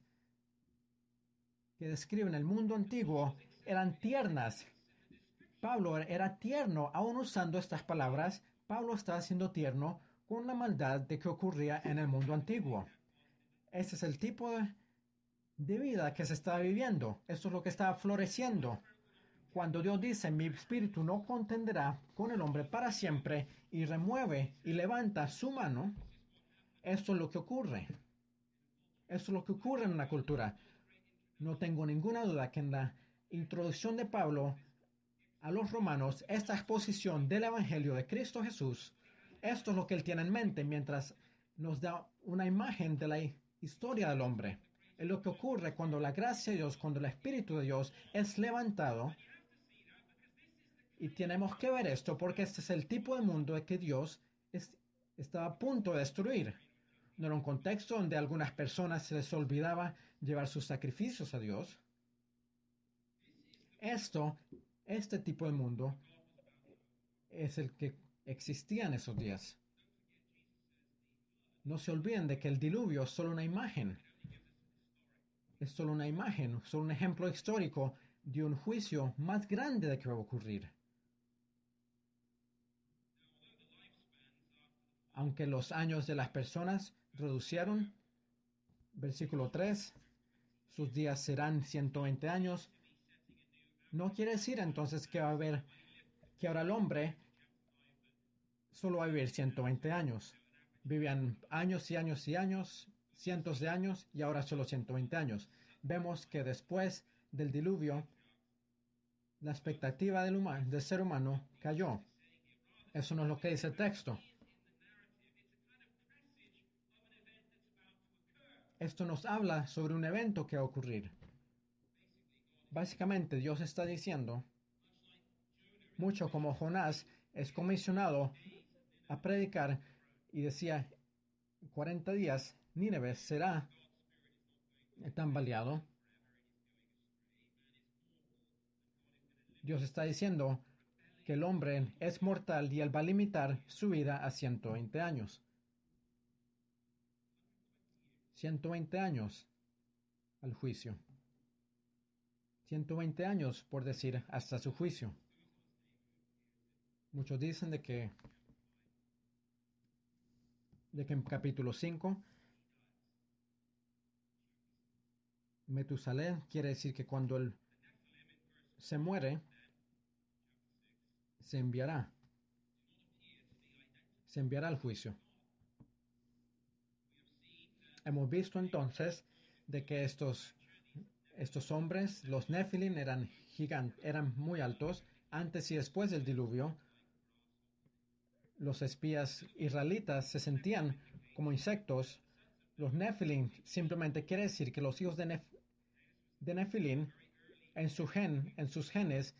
que describen el mundo antiguo eran tiernas. Pablo era tierno aún usando estas palabras. Pablo estaba siendo tierno con la maldad de que ocurría en el mundo antiguo. Ese es el tipo de, de vida que se estaba viviendo. Esto es lo que estaba floreciendo. Cuando Dios dice, mi espíritu no contenderá con el hombre para siempre, y remueve y levanta su mano, esto es lo que ocurre. Esto es lo que ocurre en una cultura. No tengo ninguna duda que en la introducción de Pablo a los romanos, esta exposición del Evangelio de Cristo Jesús, esto es lo que él tiene en mente mientras nos da una imagen de la historia del hombre. Es lo que ocurre cuando la gracia de Dios, cuando el Espíritu de Dios es levantado. Y tenemos que ver esto porque este es el tipo de mundo de que Dios es, estaba a punto de destruir. No era un contexto donde a algunas personas se les olvidaba llevar sus sacrificios a Dios. Esto, este tipo de mundo, es el que existía en esos días. No se olviden de que el diluvio es solo una imagen. Es solo una imagen, solo un ejemplo histórico de un juicio más grande de que va a ocurrir. Aunque los años de las personas reducieron, versículo tres, sus días serán ciento veinte años. No quiere decir entonces que va a haber, que ahora el hombre solo va a vivir ciento veinte años. Vivían años y años y años, cientos de años, y ahora solo ciento veinte años. Vemos que después del diluvio, la expectativa del, humano, del ser humano cayó. Eso no es lo que dice el texto. Esto nos habla sobre un evento que va a ocurrir. Básicamente, Dios está diciendo, mucho como Jonás es comisionado a predicar y decía, cuarenta días, Nínive será tambaleado. Dios está diciendo que el hombre es mortal y él va a limitar su vida a ciento veinte años. ciento veinte años al juicio. ciento veinte años, por decir, hasta su juicio. Muchos dicen de que, de que en capítulo cinco, Metusalén quiere decir que cuando él se muere, se enviará. Se enviará al juicio. Hemos visto entonces de que estos, estos hombres, los Nefilim, eran gigantes, eran muy altos antes y después del diluvio. Los espías israelitas se sentían como insectos. Los Nefilim simplemente quiere decir que los hijos de, Nef de Nefilim en, su gen, en sus genes,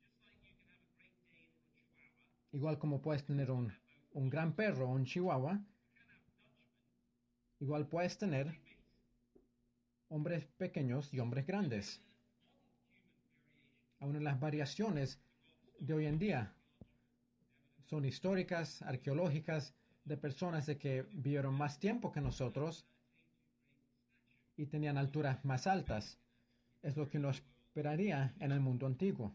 igual como puedes tener un, un gran perro o un chihuahua, igual puedes tener hombres pequeños y hombres grandes. Aún en las variaciones de hoy en día son históricas, arqueológicas, de personas de que vivieron más tiempo que nosotros y tenían alturas más altas. Es lo que uno esperaría en el mundo antiguo.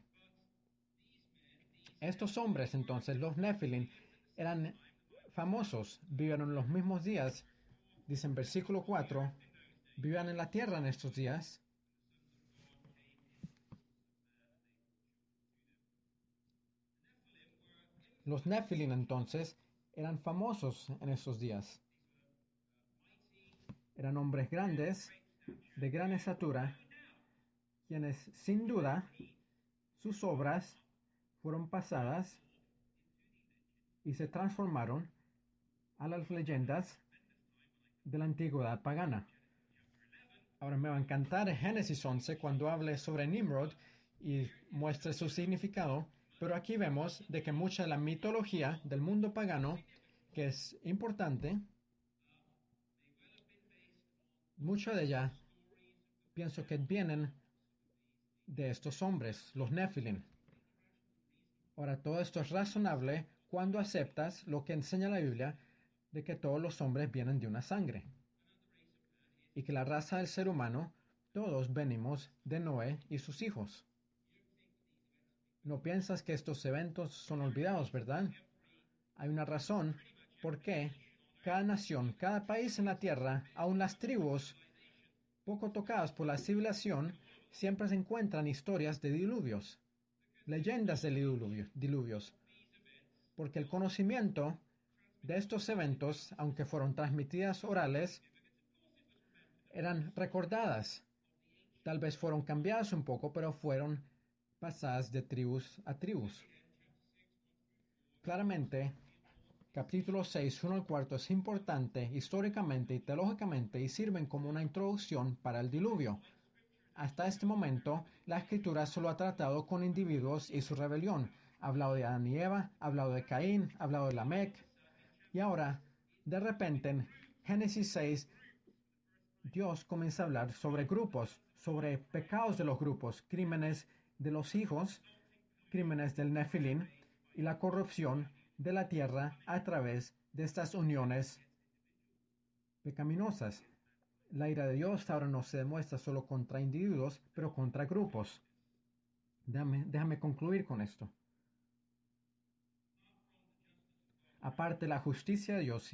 Estos hombres, entonces, los Nefilim, eran famosos, vivieron los mismos días. Dice en versículo cuatro, vivían en la tierra en estos días. Los Nefilim, entonces, eran famosos en estos días. Eran hombres grandes, de gran estatura, quienes, sin duda, sus obras fueron pasadas y se transformaron a las leyendas de la antigüedad pagana. Ahora me va a encantar en Génesis once cuando hable sobre Nimrod y muestre su significado, pero aquí vemos de que mucha de la mitología del mundo pagano, que es importante, mucha de ella pienso que vienen de estos hombres, los Nefilim. Ahora, todo esto es razonable cuando aceptas lo que enseña la Biblia de que todos los hombres vienen de una sangre y que la raza del ser humano, todos venimos de Noé y sus hijos. No piensas que estos eventos son olvidados, ¿verdad? Hay una razón por qué cada nación, cada país en la tierra, aun las tribus poco tocadas por la civilización, siempre se encuentran historias de diluvios, leyendas de diluvio, diluvios, porque el conocimiento de estos eventos, aunque fueron transmitidas orales, eran recordadas. Tal vez fueron cambiadas un poco, pero fueron pasadas de tribus a tribus. Claramente, capítulo seis, uno al cuarto es importante históricamente y teológicamente y sirven como una introducción para el diluvio. Hasta este momento, la Escritura solo ha tratado con individuos y su rebelión. Ha hablado de Adán y Eva, ha hablado de Caín, ha hablado de Lamec. Y ahora, de repente, en Génesis seis, Dios comienza a hablar sobre grupos, sobre pecados de los grupos, crímenes de los hijos, crímenes del Nefilim y la corrupción de la tierra a través de estas uniones pecaminosas. La ira de Dios ahora no se demuestra solo contra individuos, pero contra grupos. Déjame, déjame concluir con esto. Aparte de la justicia de Dios,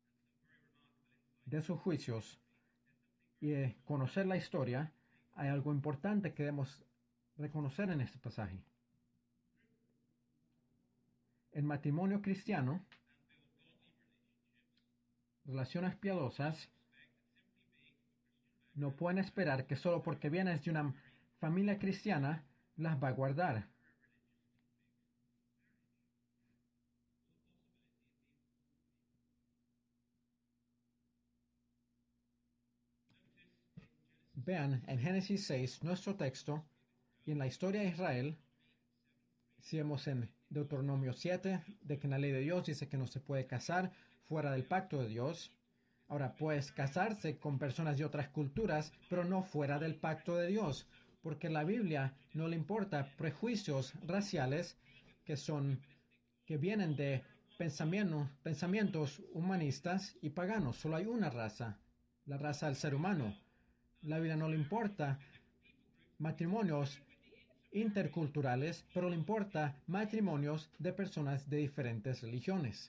de sus juicios y de conocer la historia, hay algo importante que debemos reconocer en este pasaje. El matrimonio cristiano, relaciones piadosas, no pueden esperar que solo porque vienes de una familia cristiana las va a guardar. Vean en Génesis seis nuestro texto y en la historia de Israel, si vemos en Deuteronomio siete, de que en la ley de Dios dice que no se puede casar fuera del pacto de Dios. Ahora, puedes casarse con personas de otras culturas, pero no fuera del pacto de Dios, porque la Biblia no le importa prejuicios raciales que son que vienen de pensamientos, pensamientos humanistas y paganos. Solo hay una raza, la raza del ser humano. La Biblia no le importa matrimonios interculturales, pero le importa matrimonios de personas de diferentes religiones.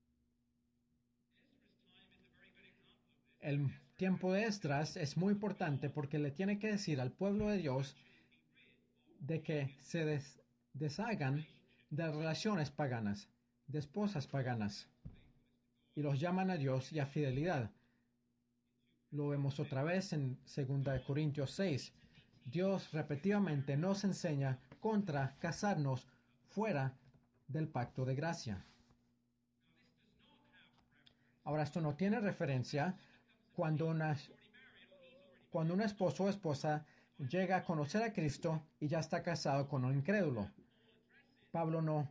El tiempo de Esdras es muy importante porque le tiene que decir al pueblo de Dios de que se des deshagan de relaciones paganas, de esposas paganas, y los llaman a Dios y a fidelidad. Lo vemos otra vez en segunda Corintios seis. Dios repetidamente nos enseña contra casarnos fuera del pacto de gracia. Ahora, esto no tiene referencia cuando una, cuando un esposo o esposa llega a conocer a Cristo y ya está casado con un incrédulo. Pablo no.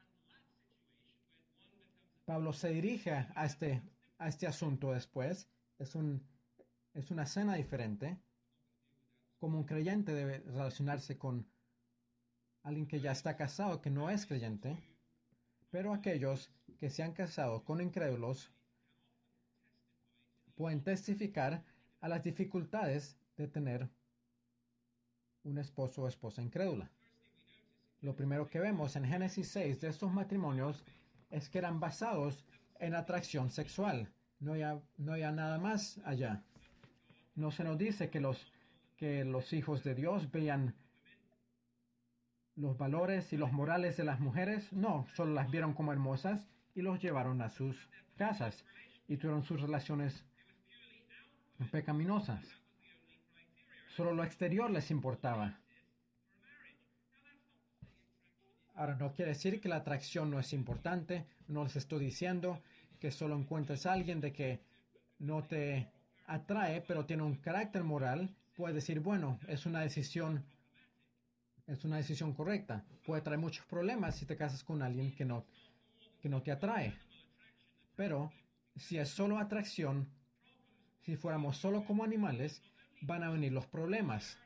Pablo se dirige a este, a este asunto después. Es, un, es una escena diferente. Como un creyente debe relacionarse con alguien que ya está casado, que no es creyente. Pero aquellos que se han casado con incrédulos pueden testificar a las dificultades de tener un esposo o esposa incrédula. Lo primero que vemos en Génesis seis de estos matrimonios es que eran basados en atracción sexual. No había, no había nada más allá. No se nos dice que los, que los hijos de Dios veían los valores y los morales de las mujeres. No, solo las vieron como hermosas y los llevaron a sus casas y tuvieron sus relaciones pecaminosas. Solo lo exterior les importaba. Ahora, no quiere decir que la atracción no es importante. No les estoy diciendo que solo encuentres a alguien de que no te atrae, pero tiene un carácter moral. Puedes decir, bueno, es una decisión, es una decisión correcta. Puede traer muchos problemas si te casas con alguien que no, que no te atrae. Pero si es solo atracción, si fuéramos solo como animales, van a venir los problemas.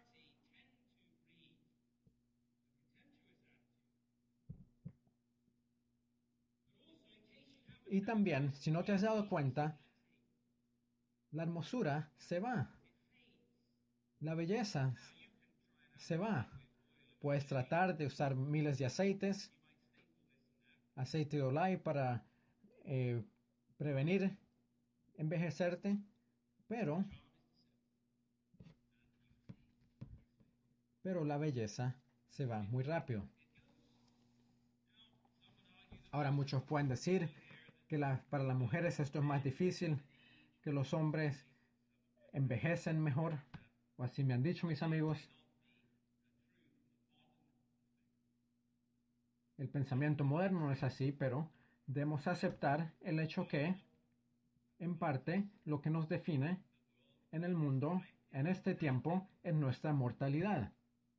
Y también, si no te has dado cuenta, la hermosura se va. La belleza se va. Puedes tratar de usar miles de aceites, aceite de olay para eh, prevenir envejecerte, pero, pero la belleza se va muy rápido. Ahora muchos pueden decir que la, para las mujeres esto es más difícil, que los hombres envejecen mejor, o así me han dicho mis amigos. El pensamiento moderno no es así, pero debemos aceptar el hecho que, en parte, lo que nos define en el mundo, en este tiempo, es nuestra mortalidad.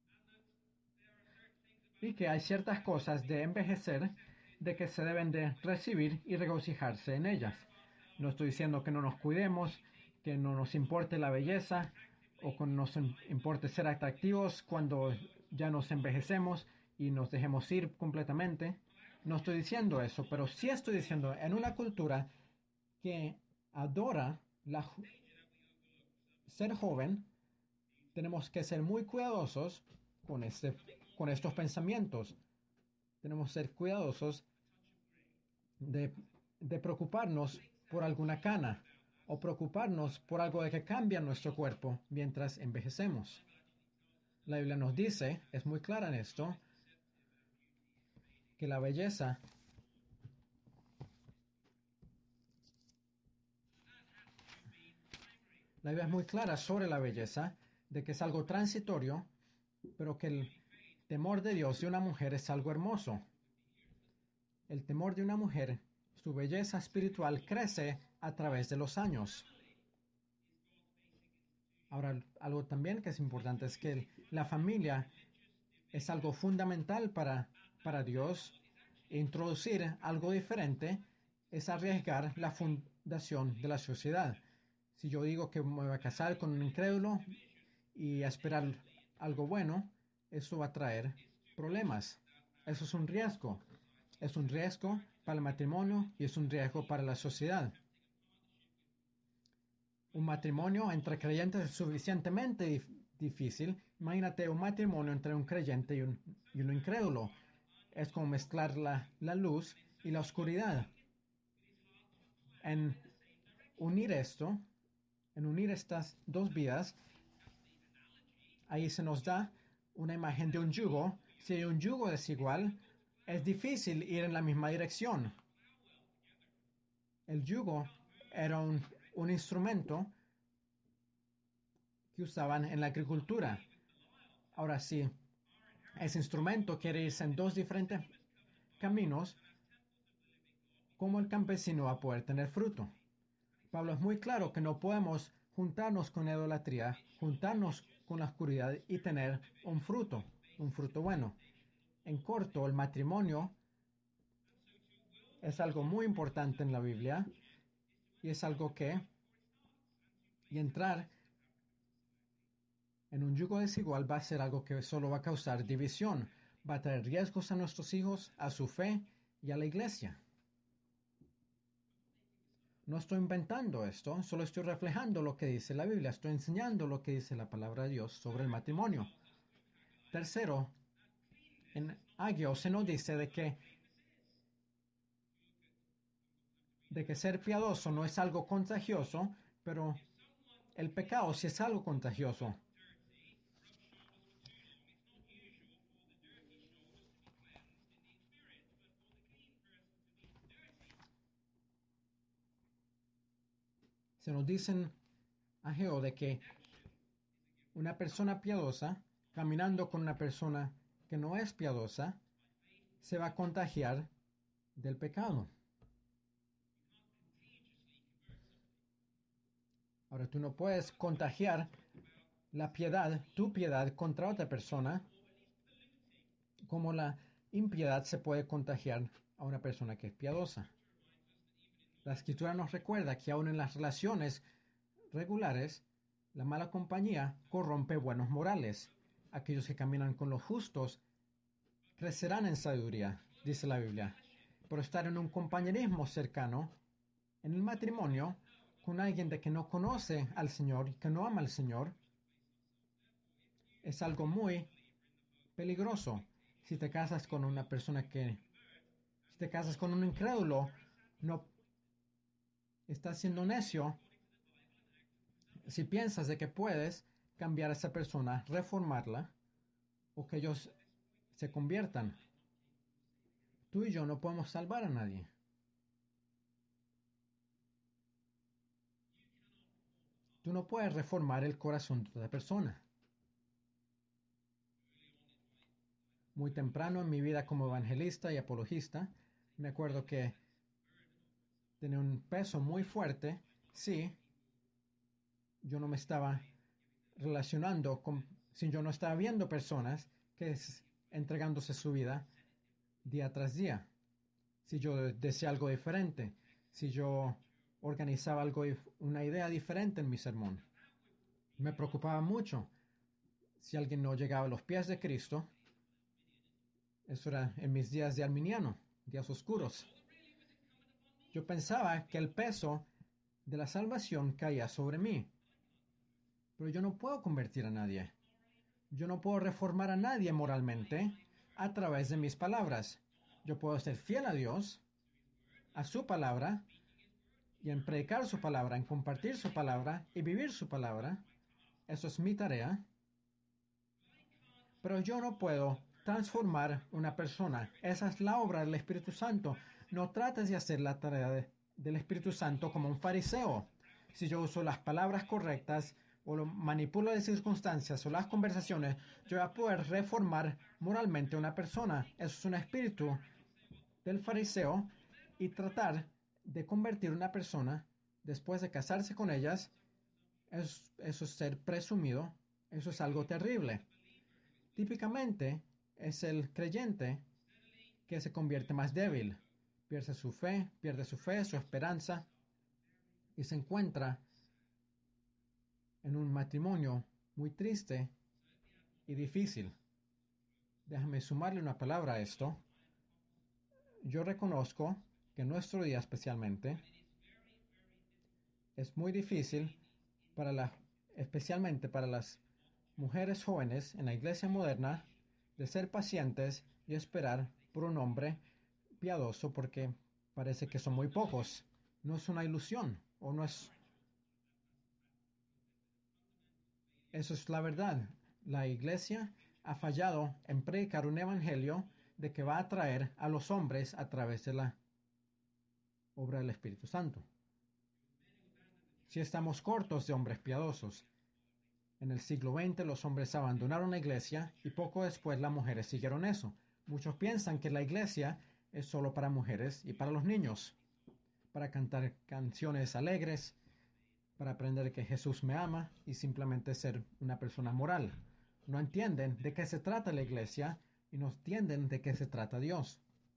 Y que hay ciertas cosas de envejecer de que se deben de recibir y regocijarse en ellas. No estoy diciendo que no nos cuidemos, que no nos importe la belleza o que nos importe ser atractivos cuando ya nos envejecemos y nos dejemos ir completamente. No estoy diciendo eso, pero sí estoy diciendo en una cultura que adora la, ser joven, tenemos que ser muy cuidadosos con, este, con estos pensamientos. Tenemos que ser cuidadosos de, de preocuparnos por alguna cana o preocuparnos por algo de que cambia nuestro cuerpo mientras envejecemos. La Biblia nos dice, es muy clara en esto, que la belleza la Biblia es muy clara sobre la belleza, de que es algo transitorio, pero que el temor de Dios de una mujer es algo hermoso. El temor de una mujer, su belleza espiritual crece a través de los años. Ahora, algo también que es importante es que la familia es algo fundamental para, para Dios. Introducir algo diferente es arriesgar la fundación de la sociedad. Si yo digo que me voy a casar con un incrédulo y a esperar algo bueno, eso va a traer problemas. Eso es un riesgo. Es un riesgo para el matrimonio y es un riesgo para la sociedad. Un matrimonio entre creyentes es suficientemente dif difícil. Imagínate un matrimonio entre un creyente y un, y un incrédulo. Es como mezclar la, la luz y la oscuridad. En unir esto, en unir estas dos vidas, ahí se nos da una imagen de un yugo. Si hay un yugo desigual, es difícil ir en la misma dirección. El yugo era un, un instrumento que usaban en la agricultura. Ahora sí, ese instrumento quiere irse en dos diferentes caminos. ¿Cómo el campesino va a poder tener fruto? Pablo es muy claro que no podemos juntarnos con la idolatría, juntarnos con la oscuridad y tener un fruto, un fruto bueno. En corto, el matrimonio es algo muy importante en la Biblia y es algo que, y entrar en un yugo desigual va a ser algo que solo va a causar división, va a traer riesgos a nuestros hijos, a su fe y a la iglesia. No estoy inventando esto, solo estoy reflejando lo que dice la Biblia, estoy enseñando lo que dice la palabra de Dios sobre el matrimonio. Tercero, en Ageo se nos dice de que, de que ser piadoso no es algo contagioso, pero el pecado sí es algo contagioso. Se nos dicen Ageo de que una persona piadosa, caminando con una persona que no es piadosa, se va a contagiar del pecado. Ahora, tú no puedes contagiar la piedad, tu piedad, contra otra persona, como la impiedad se puede contagiar a una persona que es piadosa. La Escritura nos recuerda que aún en las relaciones regulares, la mala compañía corrompe buenos morales. Aquellos que caminan con los justos crecerán en sabiduría, dice la Biblia. Por estar en un compañerismo cercano, en el matrimonio, con alguien de que no conoce al Señor y que no ama al Señor, es algo muy peligroso. Si te casas con una persona que, si te casas con un incrédulo, no estás siendo necio. Si piensas de que puedes cambiar a esa persona, reformarla, o que ellos se conviertan, tú y yo no podemos salvar a nadie. Tú no puedes reformar el corazón de otra persona. Muy temprano en mi vida como evangelista y apologista, me acuerdo que tenía un peso muy fuerte. Sí, yo no me estaba relacionando con, si yo no estaba viendo personas que es entregándose su vida día tras día. Si yo decía algo diferente, si yo organizaba algo, una idea diferente en mi sermón. Me preocupaba mucho si alguien no llegaba a los pies de Cristo. Eso era en mis días de arminiano, días oscuros. Yo pensaba que el peso de la salvación caía sobre mí. Pero yo no puedo convertir a nadie. Yo no puedo reformar a nadie moralmente a través de mis palabras. Yo puedo ser fiel a Dios, a su palabra, y en predicar su palabra, en compartir su palabra y vivir su palabra. Eso es mi tarea. Pero yo no puedo transformar una persona. Esa es la obra del Espíritu Santo. No trates de hacer la tarea de, del Espíritu Santo como un fariseo. Si yo uso las palabras correctas o lo manipulo de circunstancias o las conversaciones, yo voy a poder reformar moralmente a una persona. Eso es un espíritu del fariseo y tratar de convertir a una persona después de casarse con ellas, es, eso es ser presumido, eso es algo terrible. Típicamente es el creyente que se convierte más débil, pierde su fe, pierde su fe, su esperanza y se encuentra en un matrimonio muy triste y difícil. Déjame sumarle una palabra a esto. Yo reconozco que en nuestro día especialmente es muy difícil para la, especialmente para las mujeres jóvenes en la iglesia moderna, de ser pacientes y esperar por un hombre piadoso, porque parece que son muy pocos. No es una ilusión, o no es... Eso es la verdad. La iglesia ha fallado en predicar un evangelio de que va a atraer a los hombres a través de la obra del Espíritu Santo. Si estamos cortos de hombres piadosos, en el siglo veinte los hombres abandonaron la iglesia y poco después las mujeres siguieron eso. Muchos piensan que la iglesia es solo para mujeres y para los niños, para cantar canciones alegres, para aprender que Jesús me ama y simplemente ser una persona moral. No entienden de qué se trata la iglesia y no entienden de qué se trata Dios.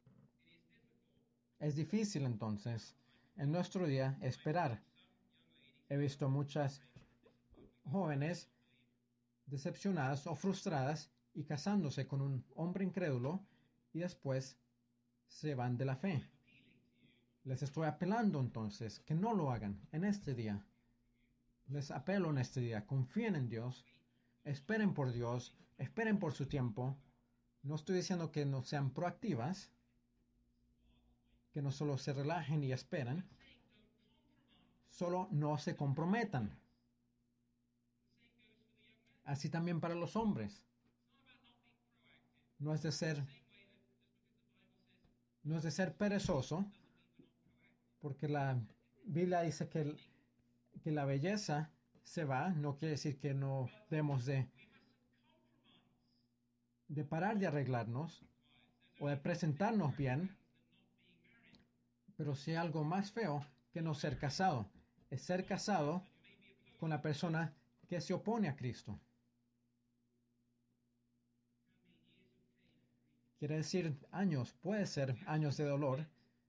Es difícil entonces, en nuestro día, esperar. He visto muchas jóvenes decepcionadas o frustradas y casándose con un hombre incrédulo y después se van de la fe. Les estoy apelando entonces que no lo hagan en este día. Les apelo en este día, confíen en Dios, esperen por Dios, esperen por su tiempo. No estoy diciendo que no sean proactivas, que no solo se relajen y esperen, solo no se comprometan. Así también para los hombres. No es de ser, no es de ser perezoso, porque la Biblia dice que, el, que la belleza se va, no quiere decir que no debemos de, de parar de arreglarnos o de presentarnos bien, pero sí algo más feo que no ser casado, es ser casado con la persona que se opone a Cristo. Quiere decir años, puede ser años de dolor,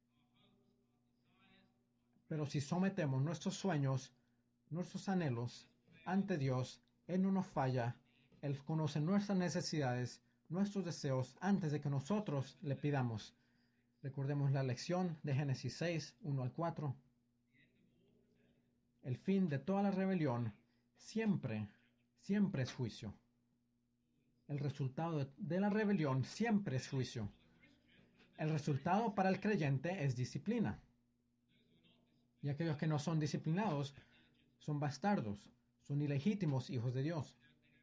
pero si sometemos nuestros sueños, nuestros anhelos ante Dios, Él no nos falla, Él conoce nuestras necesidades, nuestros deseos antes de que nosotros le pidamos. Recordemos la lección de Génesis seis, uno al cuatro. El fin de toda la rebelión siempre, siempre es juicio. El resultado de la rebelión siempre es juicio. El resultado para el creyente es disciplina. Y aquellos que no son disciplinados son bastardos, son ilegítimos hijos de Dios.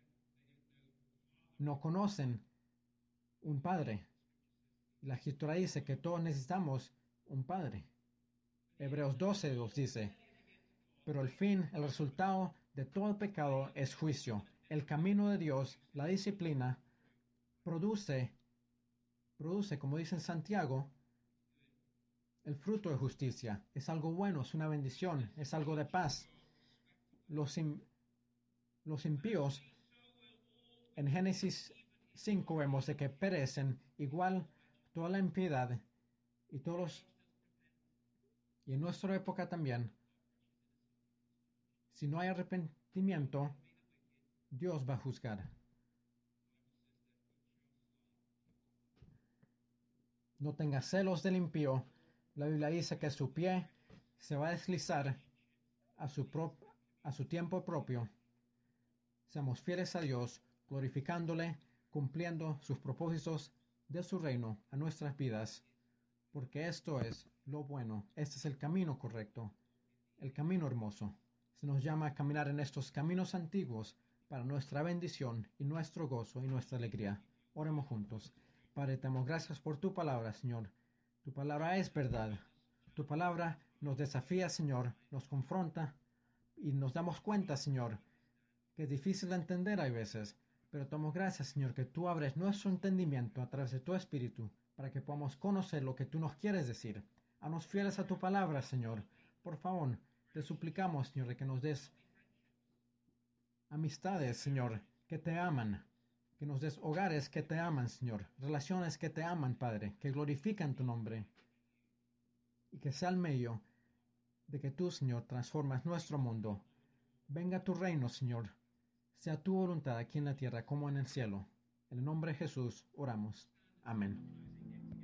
No conocen un padre. La Escritura dice que todos necesitamos un padre. Hebreos doce nos dice, pero el fin, el resultado de todo pecado es juicio. El camino de Dios, la disciplina, produce, produce, como dice en Santiago, el fruto de justicia. Es algo bueno, es una bendición, es algo de paz. Los, im, los impíos, en Génesis cinco vemos de que perecen igual toda la impiedad y todos los, y en nuestra época también. Si no hay arrepentimiento, Dios va a juzgar. No tengas celos del impío. La Biblia dice que su pie se va a deslizar a su, pro, a su tiempo propio. Seamos fieles a Dios, glorificándole, cumpliendo sus propósitos de su reino a nuestras vidas, porque esto es lo bueno, este es el camino correcto, el camino hermoso. Se nos llama a caminar en estos caminos antiguos para nuestra bendición y nuestro gozo y nuestra alegría. Oremos juntos. Padre, te damos gracias por tu palabra, Señor. Tu palabra es verdad. Tu palabra nos desafía, Señor, nos confronta y nos damos cuenta, Señor, que es difícil de entender hay veces, pero te damos gracias, Señor, que tú abres nuestro entendimiento a través de tu Espíritu para que podamos conocer lo que tú nos quieres decir. Haznos fieles a tu palabra, Señor. Por favor, te suplicamos, Señor, de que nos des amistades, Señor, que te aman, que nos des hogares que te aman, Señor, relaciones que te aman, Padre, que glorifican tu nombre, y que sea el medio de que tú, Señor, transformas nuestro mundo. Venga tu reino, Señor. Sea tu voluntad aquí en la tierra como en el cielo. En el nombre de Jesús oramos. Amén.